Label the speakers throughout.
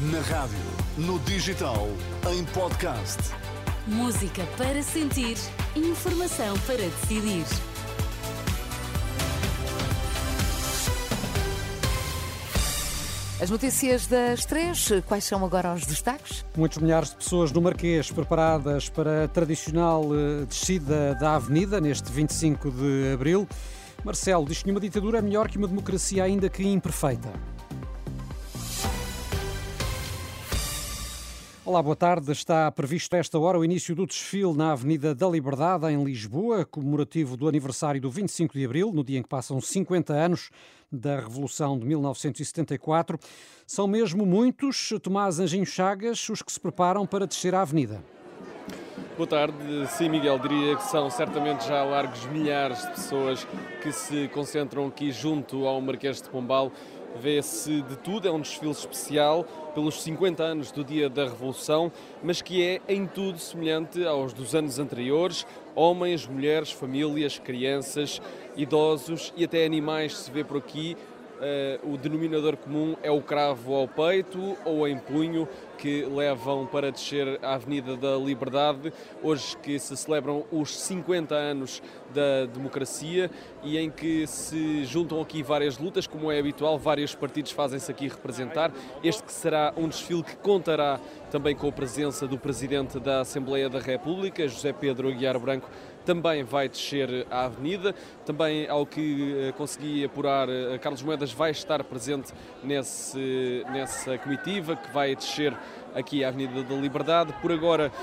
Speaker 1: Na rádio, no digital, em podcast.
Speaker 2: Música para sentir, informação para decidir.
Speaker 3: As notícias das 3, quais são agora os destaques?
Speaker 4: Muitos milhares de pessoas no Marquês preparadas para a tradicional descida da Avenida neste 25 de Abril. Marcelo diz que uma ditadura é melhor que uma democracia, ainda que imperfeita. Olá, boa tarde. Está previsto a esta hora o início do desfile na Avenida da Liberdade, em Lisboa, comemorativo do aniversário do 25 de Abril, no dia em que passam 50 anos da Revolução de 1974. São mesmo muitos, Tomás Anjinho Chagas, os que se preparam para descer a Avenida.
Speaker 5: Boa tarde. Sim, Miguel, diria que são certamente já largos milhares de pessoas que se concentram aqui junto ao Marquês de Pombal. Vê-se de tudo, é um desfile especial pelos 50 anos do dia da Revolução, mas que é em tudo semelhante aos dos anos anteriores. Homens, mulheres, famílias, crianças, idosos e até animais se vê por aqui. O denominador comum é o cravo ao peito ou em punho que levam para descer a Avenida da Liberdade, hoje que se celebram os 50 anos da democracia e em que se juntam aqui várias lutas, como é habitual, vários partidos fazem-se aqui representar. Este que será um desfile que contará também com a presença do Presidente da Assembleia da República, José Pedro Aguiar Branco, também vai descer a Avenida. Também, ao que consegui apurar, Carlos Moedas vai estar presente nessa comitiva que vai descer aqui à Avenida da Liberdade. Por agora,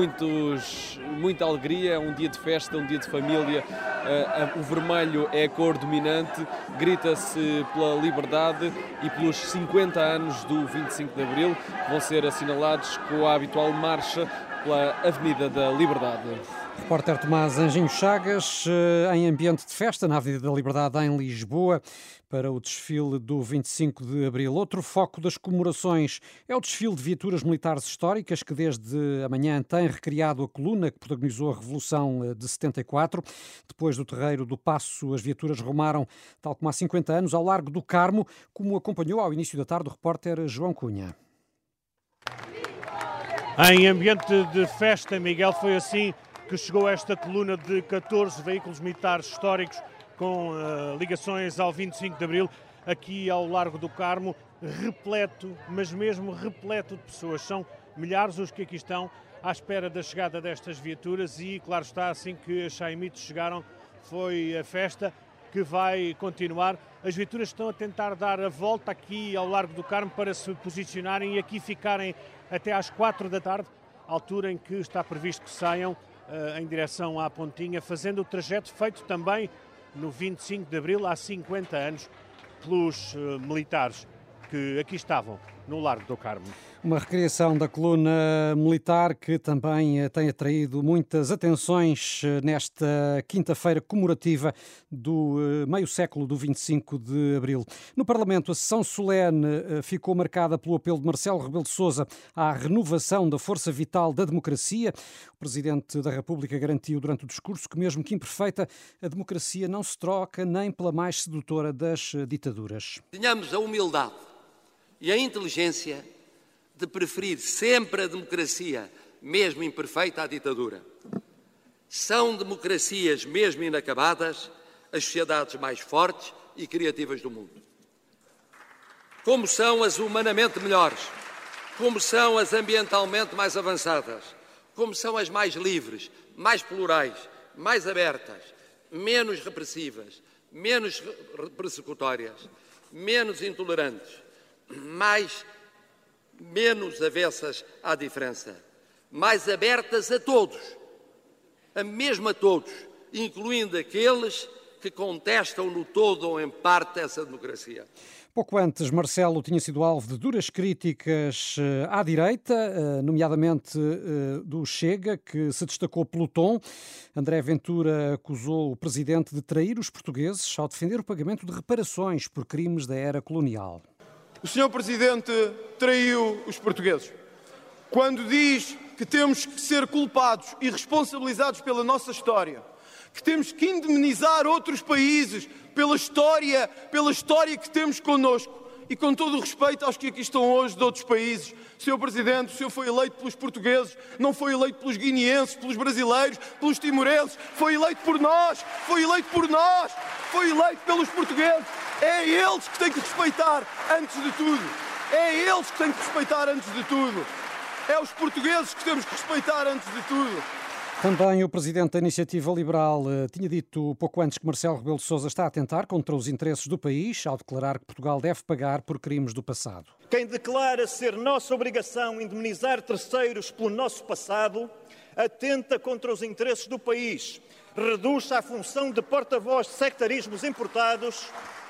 Speaker 5: muita alegria, é um dia de festa, um dia de família. O vermelho é a cor dominante, grita-se pela liberdade e pelos 50 anos do 25 de Abril, que vão ser assinalados com a habitual marcha pela Avenida da Liberdade.
Speaker 4: Repórter Tomás Anjinho Chagas, em ambiente de festa na Avenida da Liberdade em Lisboa, para o desfile do 25 de Abril. Outro foco das comemorações é o desfile de viaturas militares históricas, que desde amanhã tem recriado a coluna que protagonizou a Revolução de 74. Depois do terreiro do Paço, as viaturas rumaram, tal como há 50 anos, ao Largo do Carmo, como acompanhou ao início da tarde o repórter João Cunha.
Speaker 6: Em ambiente de festa, Miguel, foi assim que chegou esta coluna de 14 veículos militares históricos com ligações ao 25 de Abril, aqui ao Largo do Carmo, repleto, mas mesmo repleto de pessoas. São milhares os que aqui estão à espera da chegada destas viaturas e, claro está, assim que as Chaimitos chegaram, foi a festa que vai continuar. As viaturas estão a tentar dar a volta aqui ao Largo do Carmo para se posicionarem e aqui ficarem até às 4 da tarde, altura em que está previsto que saiam em direção à Pontinha, fazendo o trajeto feito também no 25 de Abril, há 50 anos, pelos militares que aqui estavam no Largo do Carmo.
Speaker 4: Uma recriação da coluna militar que também tem atraído muitas atenções nesta quinta-feira comemorativa do meio século do 25 de Abril. No Parlamento, a sessão solene ficou marcada pelo apelo de Marcelo Rebelo de Sousa à renovação da força vital da democracia. O Presidente da República garantiu durante o discurso que, mesmo que imperfeita, a democracia não se troca nem pela mais sedutora das ditaduras.
Speaker 7: Tenhamos a humildade e a inteligência de preferir sempre a democracia, mesmo imperfeita, à ditadura. São democracias, mesmo inacabadas, as sociedades mais fortes e criativas do mundo. Como são as humanamente melhores, como são as ambientalmente mais avançadas, como são as mais livres, mais plurais, mais abertas, menos repressivas, menos persecutórias, menos intolerantes, menos avessas à diferença, mais abertas a todos, mesmo a todos, incluindo aqueles que contestam no todo ou em parte essa democracia.
Speaker 4: Pouco antes, Marcelo tinha sido alvo de duras críticas à direita, nomeadamente do Chega, que se destacou pelo tom. André Ventura acusou o presidente de trair os portugueses ao defender o pagamento de reparações por crimes da era colonial.
Speaker 8: O Sr. Presidente traiu os portugueses quando diz que temos que ser culpados e responsabilizados pela nossa história, que temos que indemnizar outros países pela história que temos connosco E com todo o respeito aos que aqui estão hoje de outros países, Sr. Presidente, o senhor foi eleito pelos portugueses, não foi eleito pelos guineenses, pelos brasileiros, pelos timorenses, foi eleito por nós, foi eleito por nós, foi eleito pelos portugueses. É eles que têm que respeitar antes de tudo. É eles que têm que respeitar antes de tudo. É os portugueses que temos que respeitar antes de tudo.
Speaker 4: Também o presidente da Iniciativa Liberal tinha dito pouco antes que Marcelo Rebelo de Sousa está a atentar contra os interesses do país, ao declarar que Portugal deve pagar por crimes do passado.
Speaker 9: Quem declara ser nossa obrigação indemnizar terceiros pelo nosso passado, atenta contra os interesses do país, reduz-se à função de porta-voz de sectarismos importados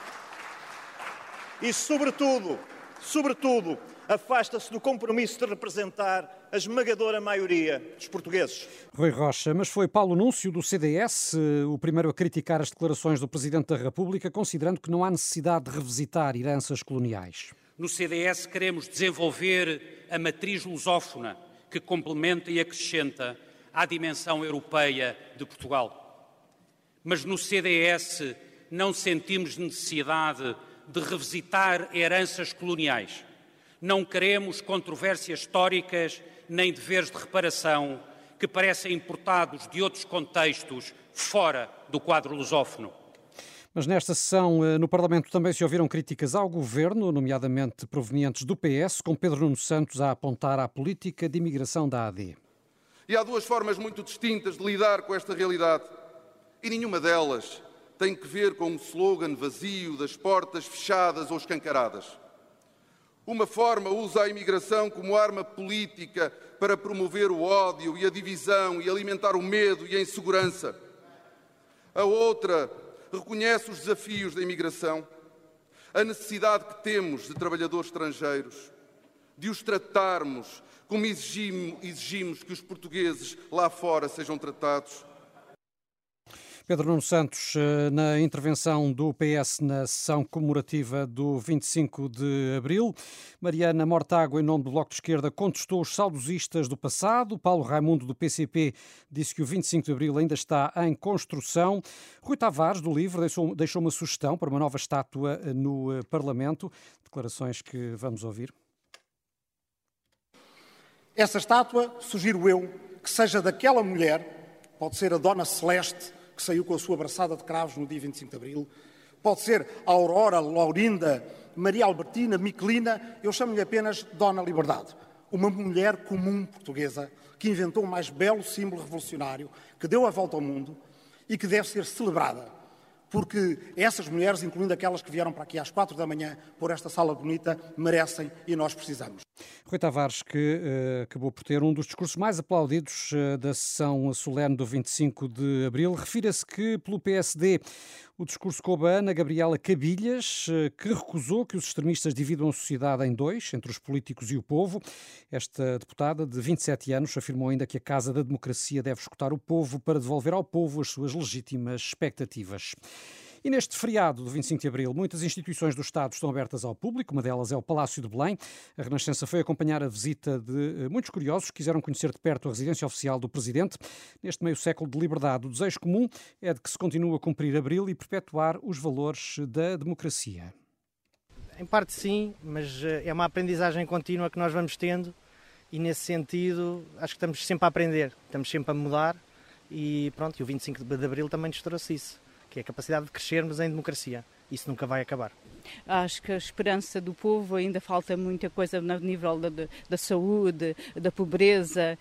Speaker 9: e, sobretudo, afasta-se do compromisso de representar a esmagadora maioria dos portugueses.
Speaker 4: Rui Rocha, mas foi Paulo Núncio, do CDS, o primeiro a criticar as declarações do Presidente da República, considerando que não há necessidade de revisitar heranças coloniais.
Speaker 10: No CDS queremos desenvolver a matriz lusófona que complementa e acrescenta à dimensão europeia de Portugal. Mas no CDS não sentimos necessidade de revisitar heranças coloniais. Não queremos controvérsias históricas nem deveres de reparação que parecem importados de outros contextos fora do quadro lusófono.
Speaker 4: Mas nesta sessão no Parlamento também se ouviram críticas ao Governo, nomeadamente provenientes do PS, com Pedro Nuno Santos a apontar à política de imigração da AD.
Speaker 11: E há duas formas muito distintas de lidar com esta realidade. E nenhuma delas tem que ver com um slogan vazio das portas fechadas ou escancaradas. Uma forma usa a imigração como arma política para promover o ódio e a divisão e alimentar o medo e a insegurança. A outra reconhece os desafios da imigração, a necessidade que temos de trabalhadores estrangeiros, de os tratarmos como exigimos que os portugueses lá fora sejam tratados.
Speaker 4: Pedro Nuno Santos, na intervenção do PS na sessão comemorativa do 25 de abril. Mariana Mortágua, em nome do Bloco de Esquerda, contestou os saudosistas do passado. Paulo Raimundo, do PCP, disse que o 25 de abril ainda está em construção. Rui Tavares, do LIVRE, deixou uma sugestão para uma nova estátua no Parlamento. Declarações que vamos ouvir.
Speaker 12: Essa estátua, sugiro eu, que seja daquela mulher, pode ser a Dona Celeste, que saiu com a sua braçada de cravos no dia 25 de abril, pode ser a Aurora, Laurinda, Maria Albertina, Miquelina, eu chamo-lhe apenas Dona Liberdade. Uma mulher comum portuguesa que inventou o mais belo símbolo revolucionário, que deu a volta ao mundo e que deve ser celebrada. Porque essas mulheres, incluindo aquelas que vieram para aqui às 4 da manhã por esta sala bonita, merecem e nós precisamos.
Speaker 4: Rui Tavares, que acabou por ter um dos discursos mais aplaudidos da sessão solene do 25 de abril, refira-se que, pelo PSD, o discurso coube a Ana Gabriela Cabilhas, que recusou que os extremistas dividam a sociedade em dois, entre os políticos e o povo. Esta deputada, de 27 anos, afirmou ainda que a Casa da Democracia deve escutar o povo para devolver ao povo as suas legítimas expectativas. E neste feriado do 25 de abril, muitas instituições do Estado estão abertas ao público, uma delas é o Palácio de Belém. A Renascença foi acompanhar a visita de muitos curiosos que quiseram conhecer de perto a residência oficial do Presidente. Neste meio século de liberdade, o desejo comum é de que se continue a cumprir abril e perpetuar os valores da democracia.
Speaker 13: Em parte sim, mas é uma aprendizagem contínua que nós vamos tendo e nesse sentido acho que estamos sempre a aprender, estamos sempre a mudar e pronto, e o 25 de abril também nos trouxe isso, que é a capacidade de crescermos em democracia. Isso nunca vai acabar.
Speaker 14: Acho que a esperança do povo ainda falta muita coisa no nível da saúde, da pobreza.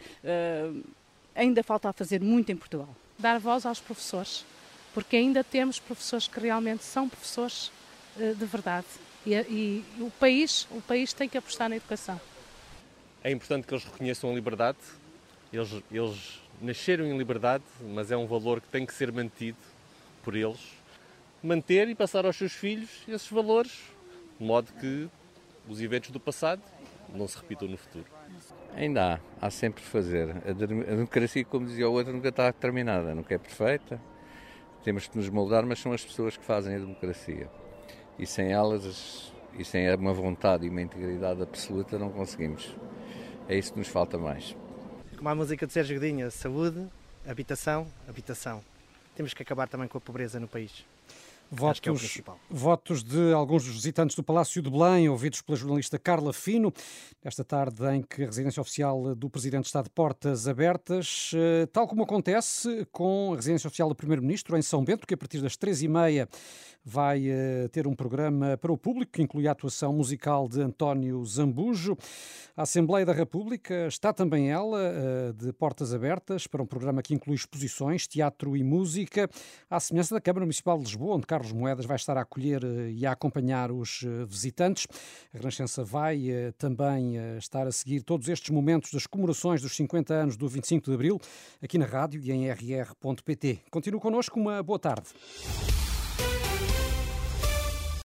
Speaker 14: Ainda falta a fazer muito em Portugal.
Speaker 15: Dar voz aos professores, porque ainda temos professores que realmente são professores de verdade. E o país tem que apostar na educação.
Speaker 5: É importante que eles reconheçam a liberdade. Eles nasceram em liberdade, mas é um valor que tem que ser mantido por eles, manter e passar aos seus filhos esses valores, de modo que os eventos do passado não se repitam no futuro.
Speaker 16: Ainda há sempre de fazer. A democracia, como dizia o outro, nunca está terminada, nunca é perfeita. Temos que nos moldar, mas são as pessoas que fazem a democracia. E sem elas, e sem uma vontade e uma integridade absoluta, não conseguimos. É isso que nos falta mais.
Speaker 13: Como a música de Sérgio Godinho, saúde, habitação, habitação. Temos que acabar também com a pobreza no país. Acho que é o principal.
Speaker 4: Votos de alguns dos visitantes do Palácio de Belém, ouvidos pela jornalista Carla Fino, nesta tarde em que a residência oficial do Presidente está de portas abertas, tal como acontece com a residência oficial do Primeiro-Ministro em São Bento, que a partir das 3h30 vai ter um programa para o público que inclui a atuação musical de António Zambujo. A Assembleia da República está também ela de portas abertas para um programa que inclui exposições, teatro e música, à semelhança da Câmara Municipal de Lisboa, onde Carlos Moedas vai estar a acolher e a acompanhar os visitantes. A Renascença vai também estar a seguir todos estes momentos das comemorações dos 50 anos do 25 de Abril, aqui na rádio e em rr.pt. Continue connosco, uma boa tarde.